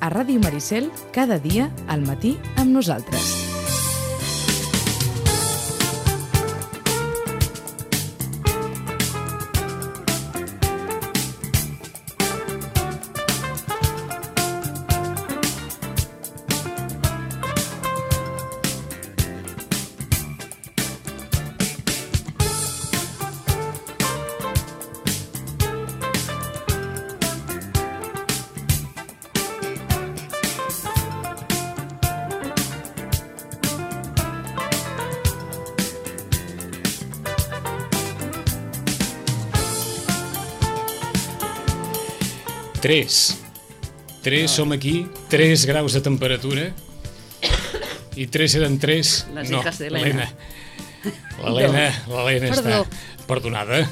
a Ràdio Maricel, cada dia al matí amb nosaltres. Tres som aquí, 3 graus de temperatura i 3 eren 3. Les hijas de Elena. L'Helena està perdonada.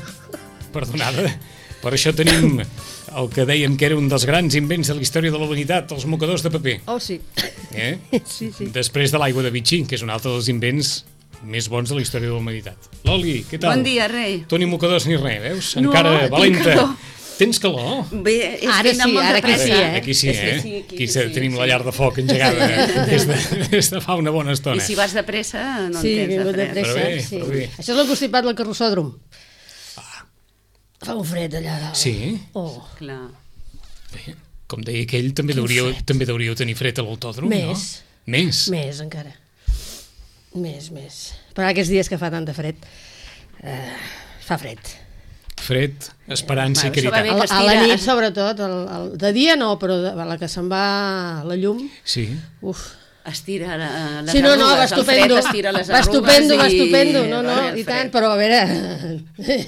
Per això tenim el que dèiem que era un dels grans invents de la història de la humanitat, els mocadors de paper. Oh, sí. Sí. Després de l'aigua de Vichy, que és un altre dels invents més bons de la història de la humanitat. Loli, què tal? Bon dia, rei. Tu ni mocadors ni res, veus? No, encara valenta. calor. Tens calor? Bé, és Ara que sí, anem molt ara de pressa. Aquí sí, Aquí sí, tenim la sí. llar de foc engegada des de fa una bona estona. I si vas de pressa, no Sí, en tens vingut de de pressa. pressa. Però bé. Això és el constipat del carrossòdrom. Fa un fred allà dalt. Sí? Oh. Clar. Bé, com deia aquell, també deuríeu tenir fred a l'autòdrom, Més. no? Més, encara. Més. Però aquests dies que fa tant de fred, fa fred. Fred, esperança i Bueno, això va caritat. bé. Que A la estira. nit, sobretot, de dia no, però a la que se'n va la llum, Sí. uf. Estira les Sí, no, va arrugues, el fred estupendo. estira les Va arrugues estupendo, i... no, el i fred. tant, però a veure,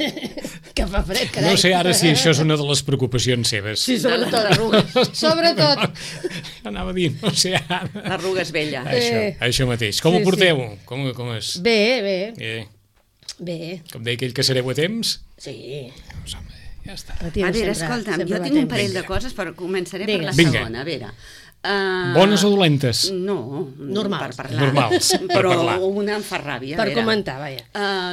que fa fred, carai. No sé ara si això és una de les preocupacions seves. Sí, sobretot arrugues, sobretot. Anava a dir, no sé ara. L'arruga és vella. Això mateix. Com ho Sí, porteu? Com és? Bé. Com deia aquell que sereu a temps? Sí. Doncs, home, ja està. El A tiempo veure, sempre- escolta'm, sempre jo va tinc un temps. parell de coses, però començaré per la Vinga. segona. A veure... Bones o dolentes? No, Normals. per parlar. Normals, per Però parlar. una em fa ràbia. Per a veure. comentar, vaja.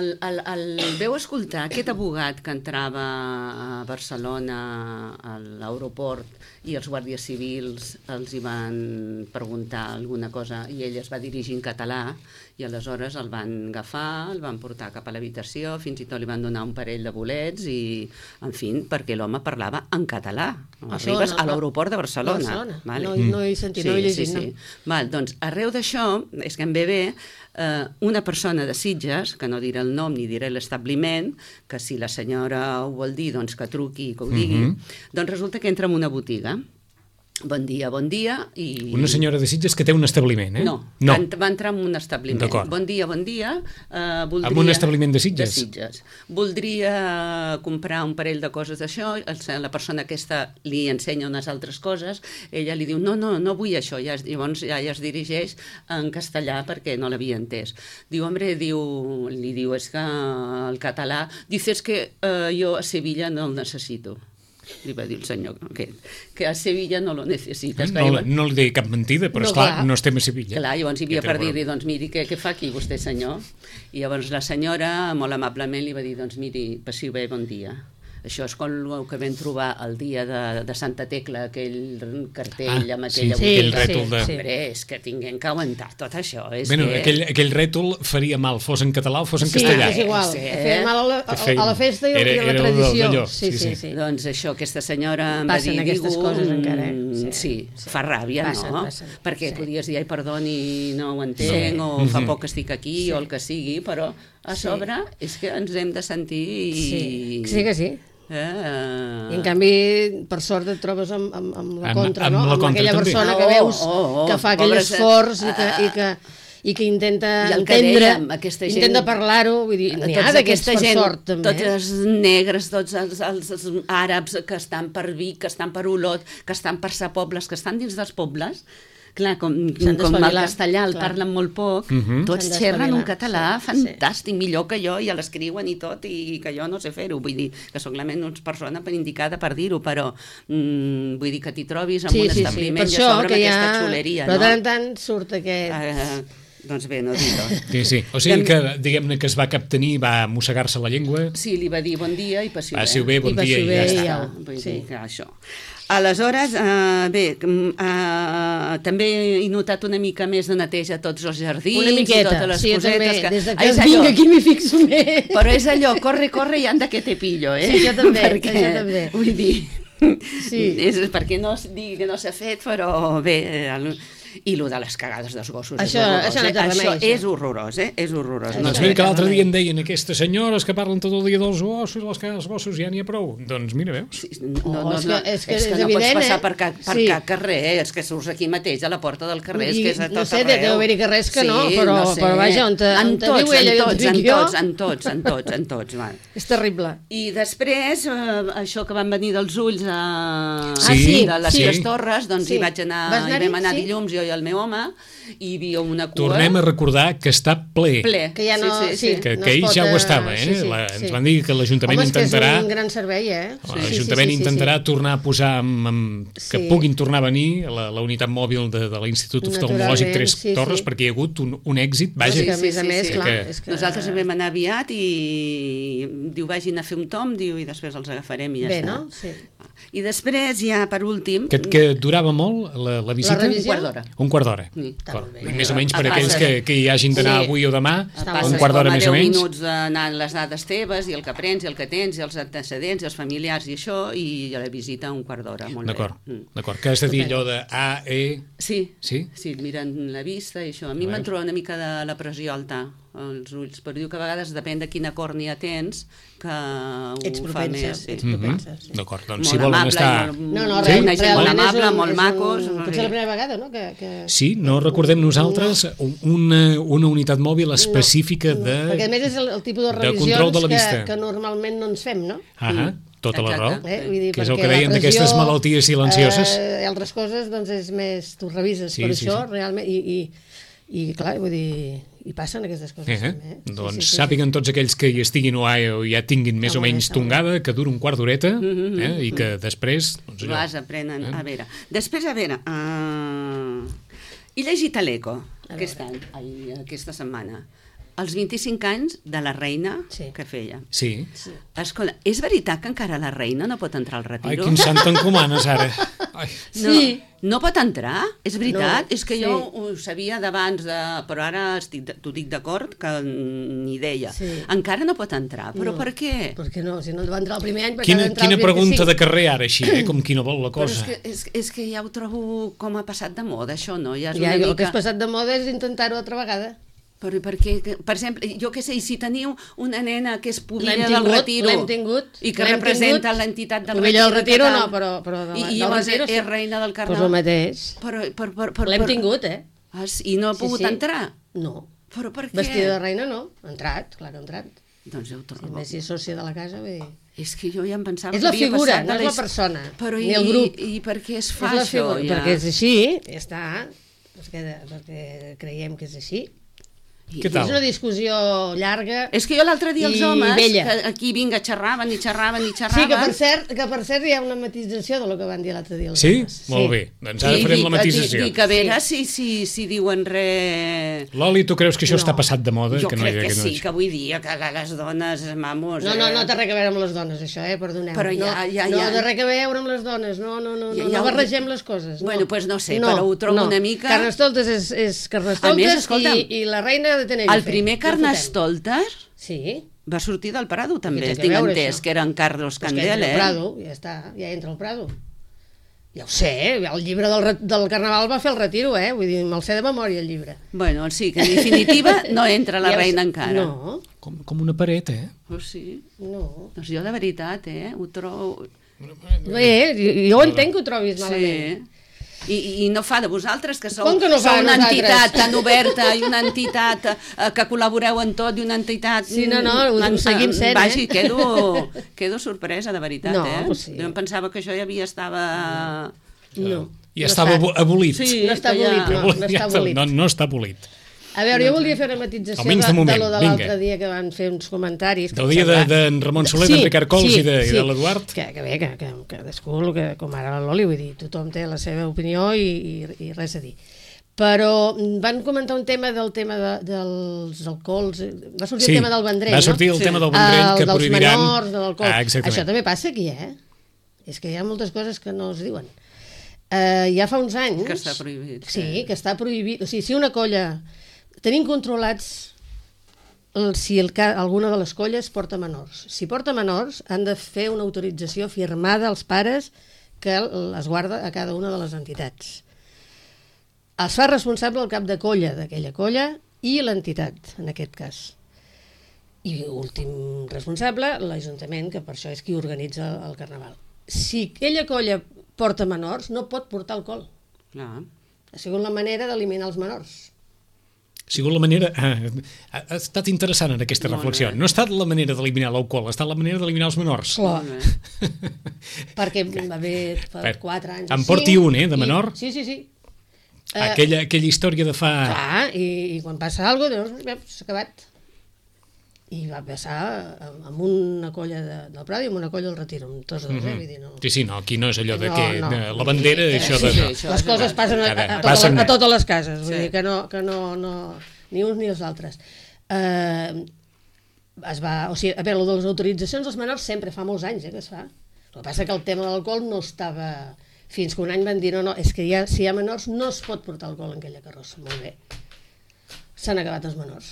El veu escoltar aquest abogat que entrava a Barcelona a l'aeroport i els guàrdies civils els hi van preguntar alguna cosa i ell es va dirigir en català i aleshores el van agafar, el van portar cap a l'habitació, fins i tot li van donar un parell de bolets i, en fi, perquè l'home parlava en català. Això Arribes no- a l'aeroport de Barcelona. Vale. No he sentit, no he llegit, sí. no. Val, doncs, arreu d'això, és que em ve bé, una persona de Sitges, que no diré el nom ni diré l'establiment, que si la senyora ho vol dir, doncs que truqui i que ho digui, doncs resulta que entra en una botiga. Bon dia, i... Una senyora de Sitges que té un establiment, eh? No. Va entrar en un establiment. D'acord. Bon dia, voldria... En un establiment de Sitges? De Sitges. Voldria comprar un parell de coses d'això, la persona aquesta li ensenya unes altres coses, ella li diu, no vull això, llavors ja es dirigeix en castellà perquè no l'havia entès. Diu, hombre, li diu, és que el català, dices que jo a Sevilla no el necessito. Li va dir el senyor que a Sevilla no lo necessites. No li deia cap mentida, però esclar, no estem a Sevilla. Clar, llavors hi havia per dir-li, doncs miri, què fa aquí vostè, senyor? I llavors la senyora, molt amablement, li va dir, doncs miri, passiu bé, bon dia. Això és com el que vam trobar el dia de Santa Tecla, aquell cartell amb aquella aquell rètol de... Hombre, és que tinguem que aguantar tot això. Bueno, aquell rètol faria mal, fos en català o fos en castellà. Sí, és igual, feia mal a la festa i a la Era tradició. d'allò, Sí. Doncs això, aquesta senyora em va dir... Passen aquestes coses encara, Sí, fa ràbia, no? Perquè podies dir, ai, perdoni, no ho entenc, o fa poc que estic aquí, o el que sigui, però a sobre és que ens hem de sentir... Sí que sí. I en canvi, per sort et trobes amb la contra, no? Amb aquella persona que veus que fa aquell esforç i que intenta entendre, intenta parlar-ho, vull dir, n'hi ha d'aquesta per sort, també. Tots els negres, tots els àrabs que estan per Vic, que estan per Olot, que estan per Sa Pobles, que estan dins dels pobles, clar, com el castellà el parlen molt poc, tots xerren un català fantàstic, millor que jo, i l'escriuen i tot, i que jo no sé fer-ho, vull dir que sóc la menys persona indicada per dir-ho, però vull dir que t'hi trobis en un establiment i a sobre amb aquesta xuleria, no? Però tant en tant surt aquest... Doncs bé, no dir-ho. Sí. O sigui que, diguem-ne, que es va captenir, va mossegar-se la llengua. Sí, li va dir bon dia i passiu bé. Passiu bé, bon dia i ja està. Vull dir que això. Aleshores, bé, també he notat una mica més de neteja a tots els jardins. Una miqueta, i totes les sí, cosetes. també. Des que vinc aquí m'hi fixo més. Però és allò, corre i anda que te pillo, eh? Sí, jo també. Vull dir, sí. És perquè no digui que no s'ha fet, però bé... I el de les cagades dels gossos això no té remei. Això és horrorós, És horrorós. Doncs mira que l'altre dia em deien aquestes senyores que parlen tot el dia dels gossos, les cagades dels gossos, ja n'hi ha prou. Doncs mira, veus? És que no pots passar per cap carrer, és que surts aquí mateix, a la porta del carrer, és que és a tot arreu. No sé, deu haver-hi carrers que no, però vaja, on viu ella i on vic jo... En tots, va. És terrible. I després, això que van venir dels ulls de les Tres Torres, doncs hi vaig anar, hi vam anar dilluns, jo i el meu home, i hi havia una cua... Tornem a recordar que està ple. Que ja no... Que ahir ja ho estava, Ens van dir que l'Ajuntament intentarà... Home, és que és un gran servei, L'Ajuntament intentarà tornar a posar... que puguin tornar a venir la unitat mòbil de l'Institut Oftalmològic Tres Torres, perquè hi ha hagut un èxit, vaja. A més, clar... Nosaltres vam anar aviat i diu, vagin a fer un tom, diu, i després els agafarem i ja està. Bé, no? Sí. I després, ja per últim... Que durava molt la visita? Un quart d'hora. Més o menys per aquells que hi hagin d'anar avui o demà, un quart d'hora més o menys. 10 minuts anant les dades teves, i el que prens, i el que tens, i els antecedents, i els familiars, i això, i la visita un quart d'hora. D'acord. Que has de dir allò de A, E... Sí, miren la vista i això. A mi m'han trobat una mica de la pressió alta als ulls, però diu que a vegades depèn de quina còrnia tens, que ho fa més. Ets propenses. D'acord, doncs si volen estar... Realment molt amable, molt macos. Potser la primera vegada, no? Sí, no recordem nosaltres una unitat mòbil específica de... Perquè a més és el tipus de revisions que normalment no ens fem, no? Tota la raó, que és el que deien d'aquestes malalties silencioses. Altres coses, doncs és més... Tu revises per això, realment, i clar, vull dir... I passen aquestes coses també. Doncs sàpiguen tots aquells que hi estiguin o ja tinguin més o menys tongada, que dura un quart d'horeta i que després... Vas, aprenen. A veure, després, he llegit a l'Eco aquesta setmana els 25 anys de la reina que feia. Sí. Escolta, és veritat que encara la reina no pot entrar al retiro? Ai, quin sant t'encomanes, ara. No pot entrar? És veritat? És que jo ho sabia d'abans, però ara t'ho dic d'acord, que ni deia. Encara no pot entrar, però per què? Perquè no, si no va entrar el primer any... Quina pregunta de carrer ara, així, com qui no vol la cosa. Però és que ja ho trobo com ha passat de moda, això, no? Ja el que has passat de moda és intentar-ho altra vegada. Però perquè, per exemple, jo què sé, si teniu una nena que és pubilla del retiro i que representa l'entitat del retiro... Pubilla del retiro no, però i llavors és reina del carnaval. Pues el mateix. L'hem tingut, I no ha pogut entrar? No. Però per què? Vestida de reina no, ha entrat, clar que ha entrat. Doncs ja ho trobo. Si més si és sòcia de la casa, vull dir... És que jo ja em pensava... És la figura, no és la persona, ni el grup. I per què es fa això? Perquè és així, ja està, perquè creiem que és així. Què tal? És una discussió llarga. És que jo l'altre dia els homes, que aquí vinga, xerraven. Sí, que per cert hi ha una matització del que van dir l'altre dia els homes. Sí? Molt bé, doncs ara farem la matització. Dic a veure si diuen res... Loli, tu creus que això està passat de moda? Jo crec que sí, que vull dir que les dones, mamos... No té res a veure amb les dones, això, perdoneu. Però ja... No té res a veure amb les dones, no barregem les coses. Bueno, doncs no sé, però ho trobo una mica... Carnestoltes és Carnestoltes i la reina de Tenerife. El primer Carnestoltes va sortir del Prado, també. Tinc entès que era en Carlos Candel, Prado, ja està, ja entra al Prado. Ja ho sé, el llibre del Carnaval va fer el retiro, vull dir, me'l sé de memòria, el llibre. Bueno, sí, que en definitiva no entra la reina encara. No. Com una paret, Pues sí. No. Doncs jo de veritat, ho trobo... Jo entenc que ho trobis malament. Sí. I no fa de vosaltres, que sou una entitat tan oberta i una entitat que col·laboreu en tot i una entitat... Sí, ho seguim sent, Vagi, quedo sorpresa, de veritat, Jo em pensava que això ja estava... No. Ja estava abolit. Sí, no està abolit. No està abolit. A veure, jo volia fer una matització de lo de l'altre dia que van fer uns comentaris. Del dia d'en Ramon Soler, d'en Ricard Cols i de l'Eduard. Que bé, que cadascú, com ara la Loli, vull dir, tothom té la seva opinió i res a dir. Però van comentar un tema dels alcohols, va sortir el tema del Vendrell, no? Va sortir el tema del Vendrell, que prohibiran... Dels menors, de l'alcohol. Això també passa aquí, És que hi ha moltes coses que no es diuen. Ja fa uns anys... Que està prohibit. Sí, que està prohibit. O sigui, si una colla... Tenim controlats si alguna de les colles porta menors. Si porta menors, han de fer una autorització firmada als pares que es guarda a cada una de les entitats. Es fa responsable el cap de colla d'aquella colla i l'entitat, en aquest cas. I últim responsable, l'Ajuntament, que per això és qui organitza el Carnaval. Si aquella colla porta menors, no pot portar alcohol. Clar. Ha sigut la manera d'eliminar els menors. Ha sigut la manera... Ha estat interessant en aquesta reflexió. No ha estat la manera d'eliminar l'alcohol, ha estat la manera d'eliminar els menors. Clar. Perquè va haver 4 anys... En porti un, de menor? Sí. Aquella història de fa... Clar, i quan passa alguna cosa, s'ha acabat. I va passar amb una colla del Prado i amb una colla del Retiro, amb tots dos, vull dir, no... Sí, no, aquí no és allò de la bandera, això de... Les coses passen a totes les cases, vull dir que no, ni uns ni els altres. O sigui, a veure, les autoritzacions dels menors sempre fa molts anys que es fa. El que passa que el tema de l'alcohol no estava... Fins que un any van dir, no, és que si hi ha menors no es pot portar alcohol en aquella carrossa. Molt bé. S'han acabat els menors.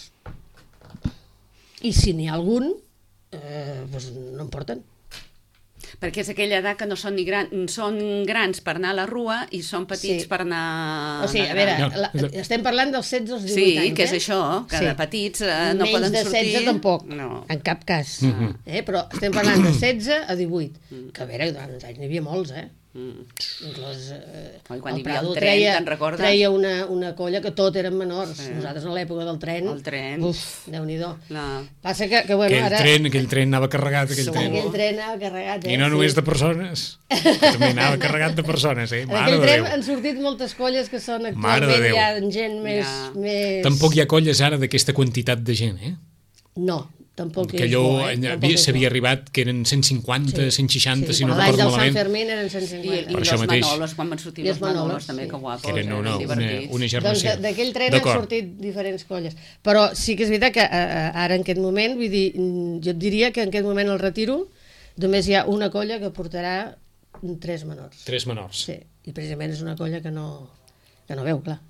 I si n'hi ha algun, doncs no en porten. Perquè és aquella edat que no són ni són grans per anar a la rua i són petits per anar... O sigui, a veure, estem parlant dels 16 als 18 anys, Sí, que és això, que de petits no poden sortir... Menys de 16 tampoc, en cap cas. Però estem parlant de 16 a 18, que a veure, durant uns anys n'hi havia molts, Inclús el Prado treia una colla que tot eren menors. Nosaltres a l'època del tren, Déu-n'hi-do. Passa que bueno, aquell tren anava carregat, aquell tren anava carregat, i no només de persones, també anava carregat de persones, en aquell tren han sortit moltes colles que són actualment ja gent més... Tampoc hi ha colles ara d'aquesta quantitat de gent, No, tampoc que allò s'havia arribat que eren 150, 160, si no recordo malament. L'any del Sant Fermín eren 150. I els Manolos, quan van sortir els Manolos, també, que guapos. Eren una germació. Doncs d'aquell tren han sortit diferents colles. Però sí que és veritat que ara en aquest moment, vull dir, jo et diria que en aquest moment al Retiro només hi ha una colla que portarà 3 menors. 3 menors. Sí, i precisament és una colla que no veu, clar.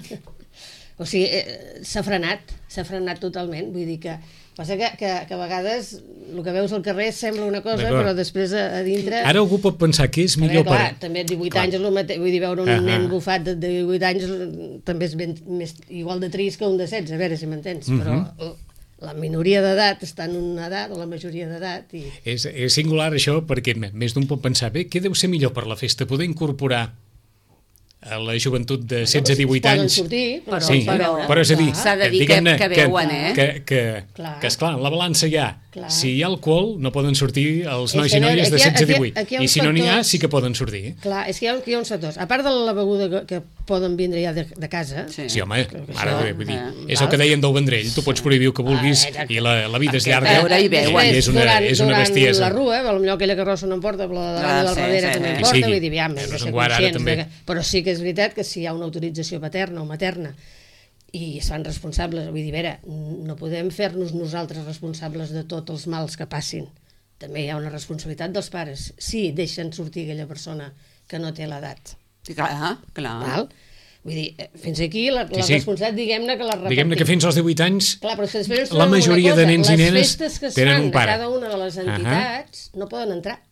O sigui, s'ha frenat totalment, vull dir que passa que a vegades el que veus al carrer sembla una cosa, però després a dintre... Ara algú pot pensar que és millor per... També 18 anys és el mateix, vull dir, veure un nen bufat de 18 anys també és més igual de trist que un de 16, a veure si m'entens, però la minoria d'edat està en una edat, o la majoria d'edat... És singular això, perquè més d'un pot pensar, bé, què deu ser millor per la festa? Poder incorporar a la joventut de 16 a 18 anys... Poden sortir, però és a dir, s'ha de dir que veuen, que esclar, en la balança hi ha. Si hi ha alcohol, no poden sortir els nois i noies de 16 a 18. I si no n'hi ha, sí que poden sortir. Clar, és que hi ha uns factors. A part de la beguda que poden vindre ja de casa... Sí, home, ara vull dir, és el que deien del Vendrell, tu pots prohibir el que vulguis i la vida és llarga. I és una bestiesa. La rua, potser aquella carrossa no en porta, però la del darrere també en porta, vull dir, hem de ser conscients. Però sí que és veritat que si hi ha una autorització paterna o materna i es fan responsables, vull dir, no podem fer-nos nosaltres responsables de tots els mals que passin. També hi ha una responsabilitat dels pares. Sí, deixen sortir aquella persona que no té l'edat. Clar. Vull dir, fins aquí la responsabilitat, diguem-ne que la repartim. Diguem-ne que fins als 18 anys la majoria de nens i nenes tenen un pare. Les festes que es fan de cada una de les entitats no poden entrar.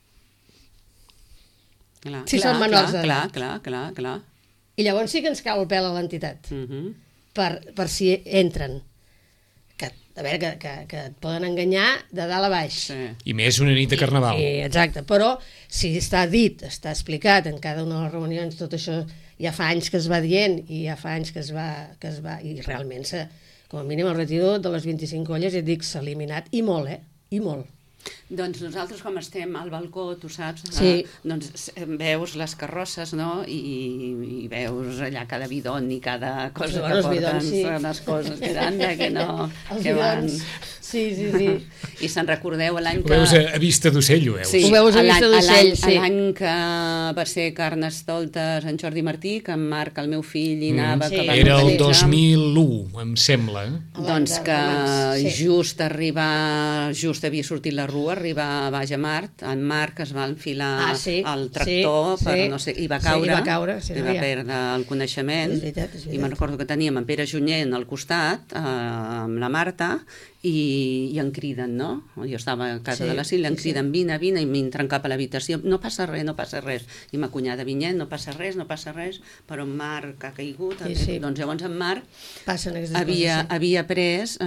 Si són menors d'edat. Clar. I llavors sí que ens cau el pèl a l'entitat. Per si entren. A veure, que et poden enganyar de dalt a baix. I més una nit de Carnaval. Exacte, però si està dit, està explicat en cada una de les reunions, tot això ja fa anys que es va dient i ja fa anys que es va i realment, com a mínim el Retiro de les 25 colles, ja et dic, s'ha eliminat, i molt, i molt. Doncs nosaltres, com estem al balcó, tu saps, doncs veus les carrosses, no? I veus allà cada bidon i cada cosa que porten, les coses que anda, que no... Els bidons. I se'n recordeu l'any que... Ho veus a vista d'ocell, ho veus? Sí, ho veus a vista d'ocell, sí. L'any que va ser Carnestoltes en Jordi Martí, que en Marc, el meu fill, hi anava... Era el 2001, em sembla. Doncs que just havia sortit la rua, arribar a Baix a Mart, en Marc es va enfilar al tractor, no sé, i va caure, i va perdre el coneixement, i me'n recordo que teníem en Pere Junyent al costat, amb la Marta, i em criden, no? Jo estava a casa de la Sílvia, em criden, vine, i m'entren cap a l'habitació, no passa res. I ma cunyada Vinyet, no passa res, però en Marc ha caigut. Doncs llavors en Marc havia pres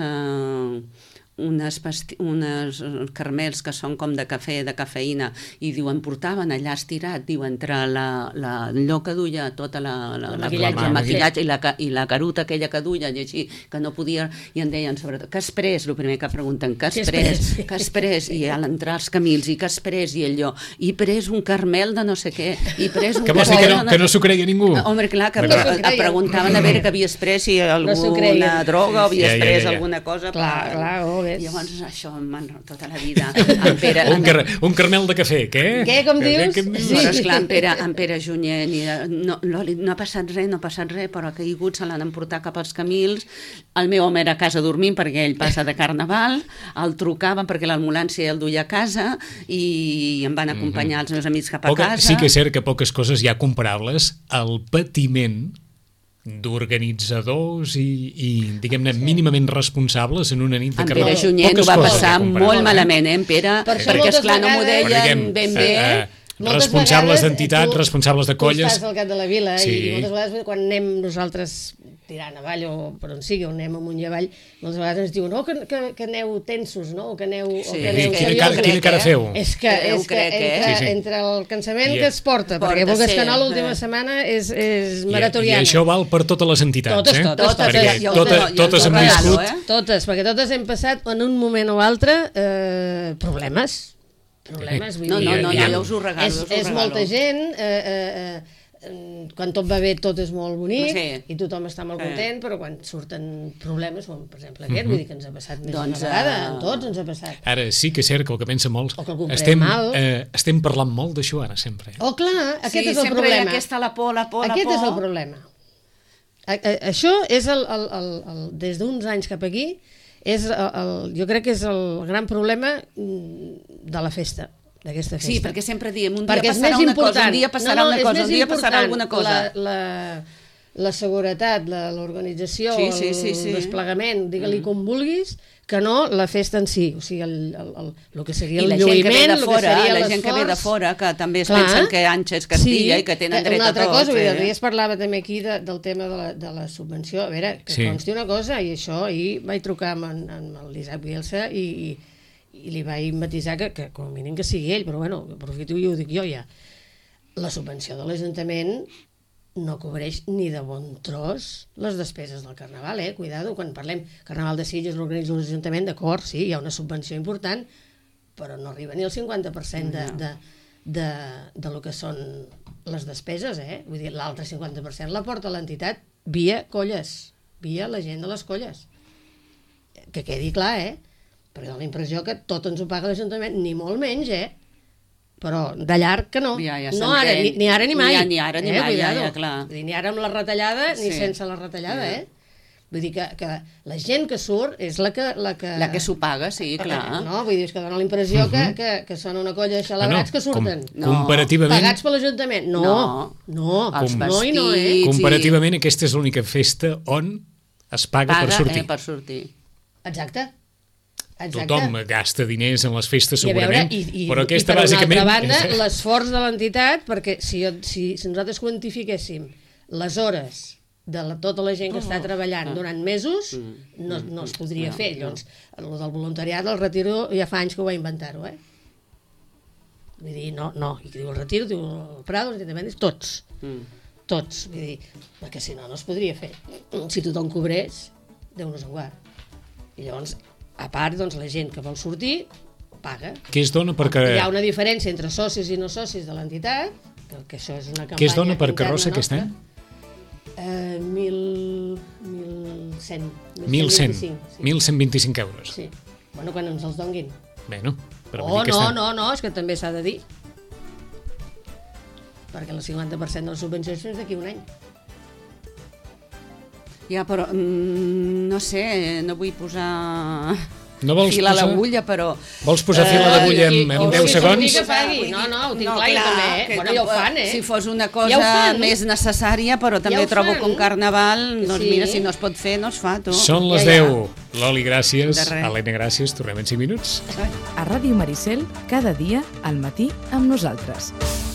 unes carmels que són com de cafè, de cafeïna, i diuen, portaven allà estirat, diu, entre allò que duia tota el maquillatge i la caruta aquella que duia, i així, que no podia, i em deien, sobretot, què has pres? El primer que pregunten, què has pres? I a l'entrar als camins, i què has pres? I allò, i pres un carmel de no sé què, i pres un carmel... Que no s'ho creia ningú? Home, clar, que preguntaven a veure que havies pres, si alguna droga o havies pres alguna cosa. Clar, llavors això tota la vida un carmel de cafè, què? Què, com dius? Però esclar, en Pere Junyent no ha passat res, però ha caigut, se l'han emportat cap als Camils. El meu home era a casa dormint perquè ell passa de Carnaval, el trucaven perquè l'ambulància el duia a casa i em van acompanyar els meus amics cap a casa. Sí que és cert que poques coses hi ha comparables al patiment d'organitzadors i diguem-ne, mínimament responsables en una nit de Carnaval. En Pere Junyent ho va passar molt malament, en Pere, perquè esclar no m'ho deien ben bé. Responsables d'entitats, responsables de colles. Tu estàs al cap de la vila i moltes vegades quan anem nosaltres tirant avall o per on sigui, on anem amunt i avall, moltes vegades ens diuen que aneu tensos, no? O que aneu seriosos. Quina cara feu? És que entre el cansament que es porta, perquè vulguis que no, l'última setmana és maratoniana. I això val per totes les entitats, Totes hem viscut. Totes, perquè totes hem passat en un moment o altre problemes. No, jo us ho regalo. És molta gent, quan tot va bé tot és molt bonic i tothom està molt content, però quan surten problemes, com per exemple aquest, vull dir que ens ha passat més una vegada, a tots ens ha passat. Ara sí que és cert que el que pensa molts, estem parlant molt d'això ara sempre. Oh clar, aquest és el problema. Aquesta la por. Aquest és el problema. Això és des d'uns anys cap aquí, jo crec que és el gran problema de la festa, d'aquesta festa. Sí, perquè sempre diem, un dia passarà una cosa, un dia passarà alguna cosa. La seguretat, l'organització, el desplegament, digue-li com vulguis, que no la festa en si, o sigui, el que seria el lluïment, el que seria l'esforç. La gent que ve de fora, que també es pensen que Àngels Castilla i que tenen dret a tot. Una altra cosa, el dia es parlava també aquí del tema de la subvenció, a veure, que consti una cosa, i això, ahir vaig trucar amb l'Isaac Bielsa i li vaig matisar que com a mínim que sigui ell, però bueno, aprofito i ho dic jo ja. La subvenció de l'Ajuntament no cobreix ni de bon tros les despeses del Carnaval, cuidado, quan parlem Carnaval de Sitges l'organitza l'Ajuntament, d'acord, sí, hi ha una subvenció important, però no arriba ni al 50% de lo que són les despeses, vull dir, l'altre 50% la porta l'entitat via colles, via la gent de les colles. Que quedi clar, perquè dona la impressió que tot ens ho paga l'Ajuntament, ni molt menys, però de llarg que no. No ara, ni ara ni mai. Ni ara ni mai, clar. Ni ara amb la retallada, ni sense la retallada, Vull dir que la gent que surt és la que... La que s'ho paga, sí, clar. No, vull dir que dona la impressió que són una colla de xalabrats que surten. Comparativament... Pagats per l'Ajuntament. No. Comparativament, aquesta és l'única festa on es paga per sortir. Per sortir. Exacte. Tothom gasta diners en les festes segurament, però aquesta per bàsicament... Per una altra banda, l'esforç de l'entitat, perquè si nosaltres quantifiquéssim les hores de tota la gent que està treballant durant mesos, no es podria fer. Llavors, el del voluntariat, el retiro, ja fa anys que ho va inventar-ho, Vull dir, no, i diu el retiro, diu el Prado, els independents, tots, vull dir, perquè si no es podria fer. Si tothom cobrés, Déu-nos en guard. I llavors, a part, doncs, la gent que vol sortir paga. Què es dona perquè... Hi ha una diferència entre socis i no socis de l'entitat, que això és una campanya... Què es dona per carrossa aquest any? 1.100. 1.125 euros. Sí. Bueno, quan ens els donguin. Bueno, però no, és que també s'ha de dir. Perquè el 50% de les subvencions fins d'aquí un any. Ja, però no sé, no vull posar fil a l'agulla, però... Vols posar fil a l'agulla en 10 segons? No, ho tinc clar, jo també. Bueno, ja ho fan, Si fos una cosa més necessària, però també trobo que un carnaval, doncs mira, si no es pot fer, no es fa, tu. Són les 10. Loli, gràcies. Helena, gràcies. Tornem en 5 minuts. A Ràdio Maricel, cada dia, al matí, amb nosaltres.